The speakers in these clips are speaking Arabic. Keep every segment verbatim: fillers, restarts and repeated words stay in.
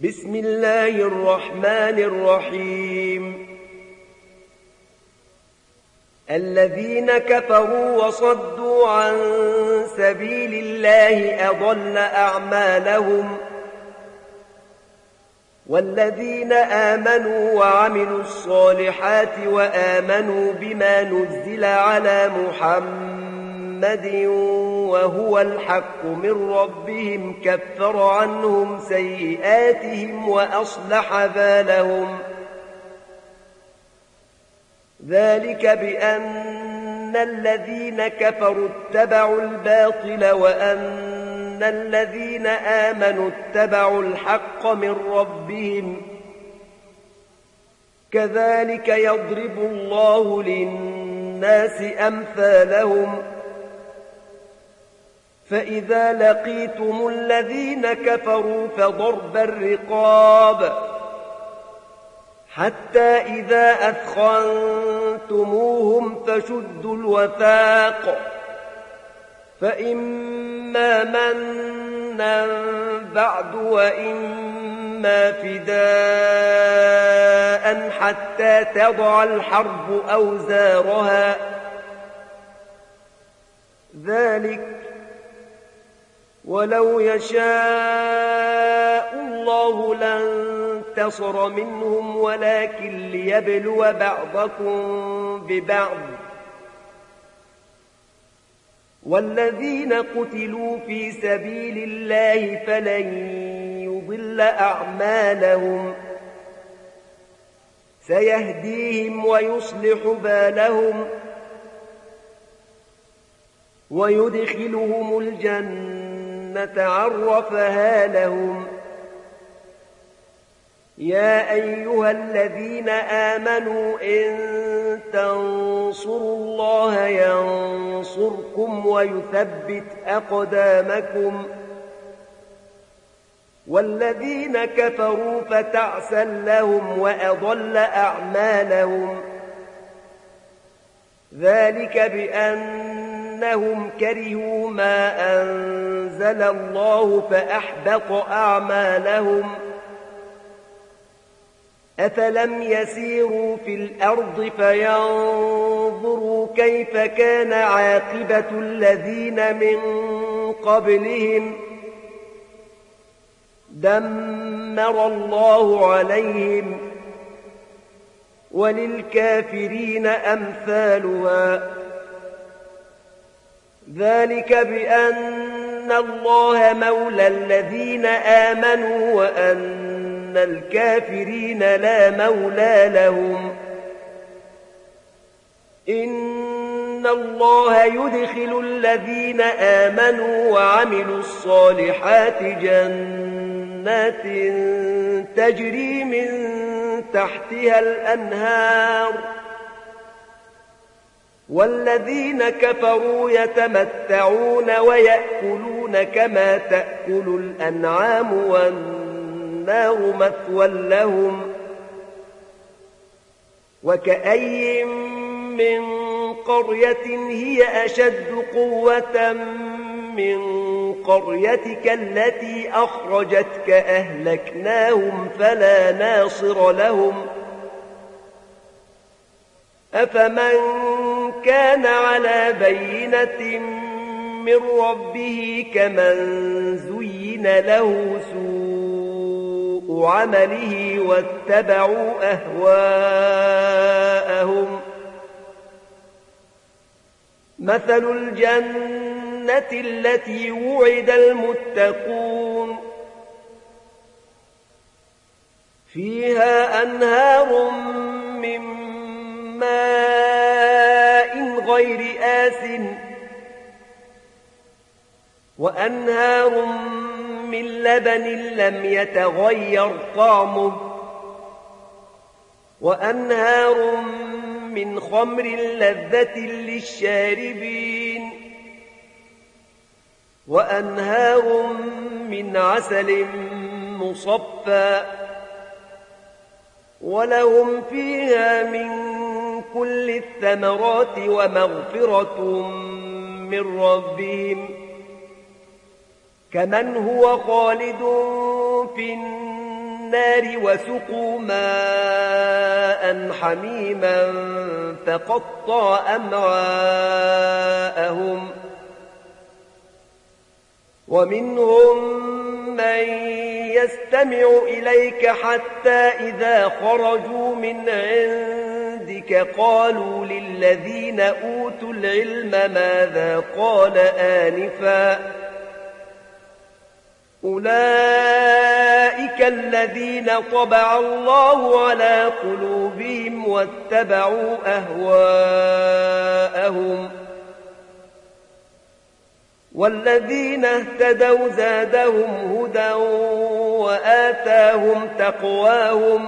بسم الله الرحمن الرحيم الذين كفروا وصدوا عن سبيل الله أضل أعمالهم والذين آمنوا وعملوا الصالحات وآمنوا بما نزل على محمد وهو الحق من ربهم كفر عنهم سيئاتهم وأصلح بالهم ذلك بأن الذين كفروا اتبعوا الباطل وأن الذين آمنوا اتبعوا الحق من ربهم كذلك يضرب الله للناس أمثالهم فإذا لقيتم الذين كفروا فضرب الرقاب حتى إذا أثخنتموهم فشدوا الوثاق فإما منا بعد وإما فداء حتى تضع الحرب أوزارها ذلك ولو يشاء الله لانتصر منهم ولكن ليبلو بعضكم ببعض والذين قتلوا في سبيل الله فلن يضل أعمالهم سيهديهم ويصلح بالهم ويدخلهم الجنة عرفها لهم يا أيها الذين آمنوا إن تنصروا الله ينصركم ويثبت أقدامكم والذين كفروا فتعسا لهم وأضل أعمالهم ذلك بأنهم كرهوا ما أنزل الله فأحبط أعمالهم أفلم يسيروا في الأرض فينظروا كيف كان عاقبة الذين من قبلهم دمر الله عليهم وللكافرين أمثالها ذلك بأن الله مولى الذين آمنوا وأن الكافرين لا مولى لهم إن الله يدخل الذين آمنوا وعملوا الصالحات جنات تجري من تحتها الأنهار والذين كفروا يتمتعون ويأكلون كما تأكل الأنعام والنار مثوى لهم وكأي من قرية هي أشد قوة من قريتك التي أخرجتك أهلكناهم فلا ناصر لهم أفمن كان على بينة من ربه كمن زين له سوء عمله واتبعوا أهواءهم مثل الجنة التي وعد المتقون فيها أنهار من ماء غير آسٍ وأنهار من لبن لم يتغير طعمه وأنهار من خمر لذة للشاربين وأنهار من عسل مصفى ولهم فيها من كل الثمرات ومغفرة من ربهم كمن هو خالد في النار وسقوا ماء حميما فقطع أمعاءهم ومنهم من يستمع إليك حتى إذا خرجوا من عندك قالوا للذين أوتوا العلم ماذا قال آنفا أولئك الذين طبع الله على قلوبهم واتبعوا أهواءهم والذين اهتدوا زادهم هدى وآتاهم تقواهم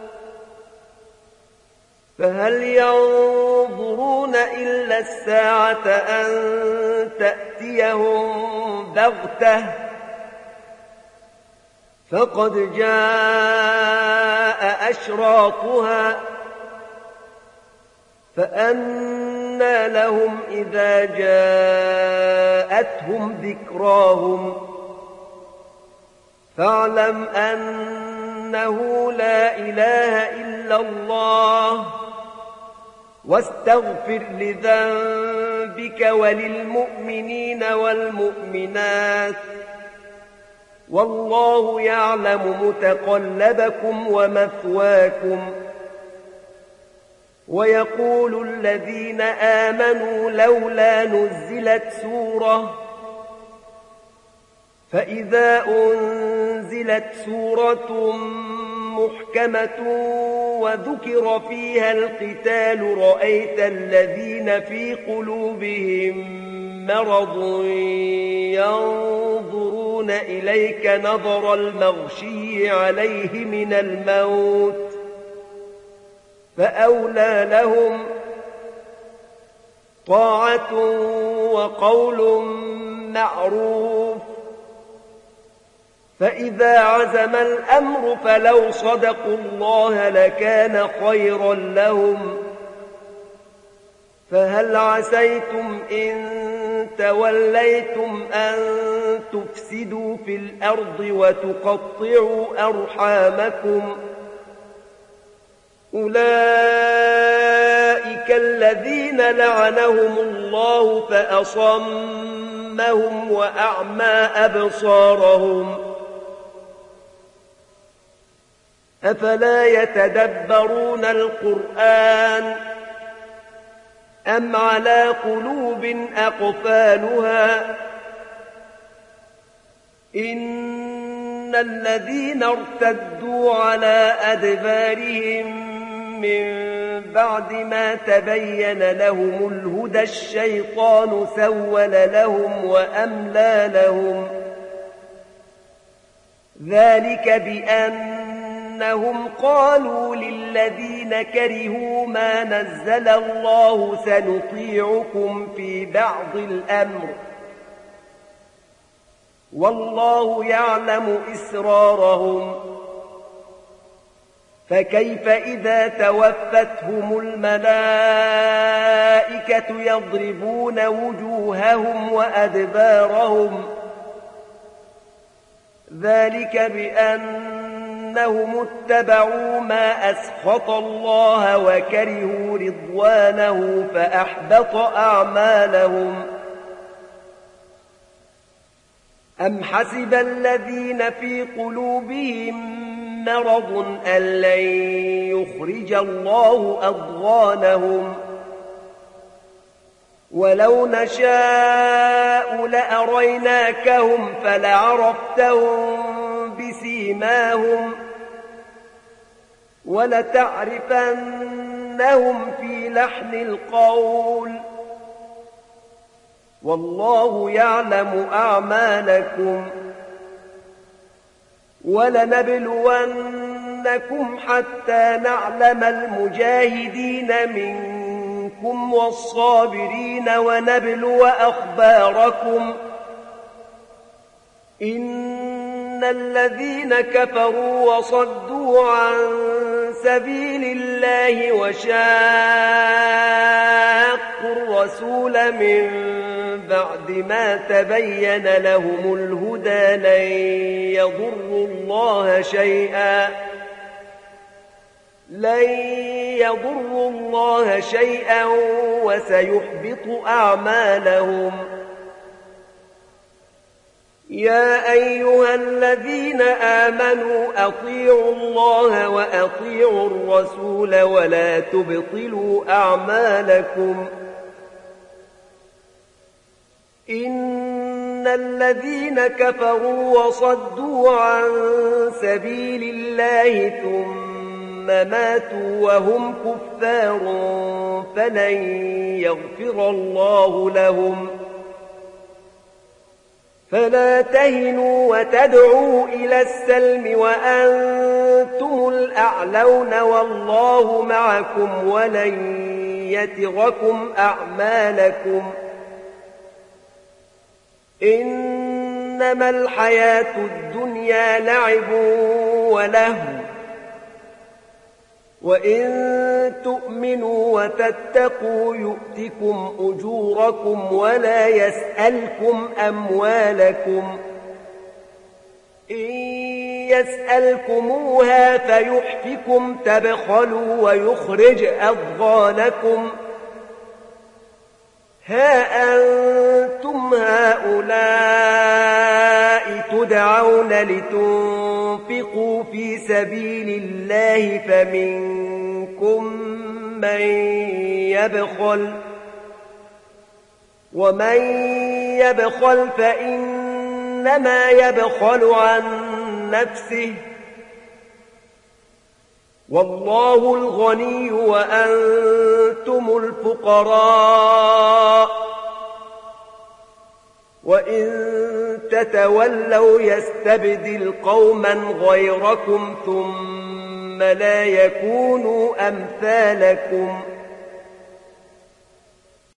فهل ينظرون إلا الساعة أن تأتيهم بغتة فقد جاء أشراطها فأنى لهم إذا جاءتهم ذكراهم فاعلم أنه لا إله إلا الله واستغفر لذنبك وللمؤمنين والمؤمنات والله يعلم متقلبكم ومثواكم ويقول الذين آمنوا لولا نزلت سورة فإذا أنزلت سورة محكمة وذكر فيها القتال رأيت الذين في قلوبهم مرض ينظرون إليك نظر المغشي عليه من الموت فأولى لهم طاعة وقول معروف فإذا عزم الأمر فلو صدقوا الله لكان خيرا لهم فهل عسيتم إن توليتم أن تفسدوا في الأرض وتقطعوا أرحامكم أولئك الذين لعنهم الله فأصمهم وأعمى أبصارهم أفلا يتدبرون القرآن أم على قلوب أقفالها إن الذين ارتدوا على أدبارهم من بعد ما تبين لهم الهدى الشيطان سول لهم وأملى لهم ذلك بأنهم قالوا للذين كرهوا ما نزل الله سنطيعكم في بعض الأمر والله يعلم إسرارهم فكيف إذا توفتهم الملائكة يضربون وجوههم وأدبارهم ذلك بأنهم اتبعوا ما أسخط الله وكرهوا رضوانه فأحبط أعمالهم أم حسب الذين في قلوبهم مرض أن لن يخرج الله أضغانهم ولو نشاء لأريناكهم فلعرفتهم بسيماهم ولتعرفنهم في لحن القول والله يعلم أعمالكم ولنبلونكم حتى نعلم المجاهدين منكم والصابرين ونبلو أخباركم إن الذين كفروا وصدوا عن سبيل الله وشاقوا شاقوا الرسول من بعد ما تبين لهم الهدى لن يضروا الله شيئا لن يضروا الله شيئا وسيحبط أعمالهم. يا أيها الذين آمنوا أطيعوا الله وأطيعوا الرسول ولا تبطلوا أعمالكم. إن الذين كفروا وصدوا عن سبيل الله ثم ماتوا وهم كفار فلن يغفر الله لهم. فلا تهنوا وتدعوا إلى السلم وأنتم الأعلون والله معكم ولن يتركم أعمالكم. إنما الحياة الدنيا لعب ولهو وإن تؤمنوا وتتقوا يؤتكم أجوركم ولا يسألكم أموالكم. إن يسألكموها فيحفكم تبخلوا ويخرج أضغانكم. ها أنتم هؤلاء تدعون لتنفقوا في سبيل الله فمنكم من يبخل ومن يبخل فإنما يبخل عن نفسه والله الغني وأنتم الفقراء وإن تتولوا يستبدل قوما غيركم ثم لا يكونوا أمثالكم.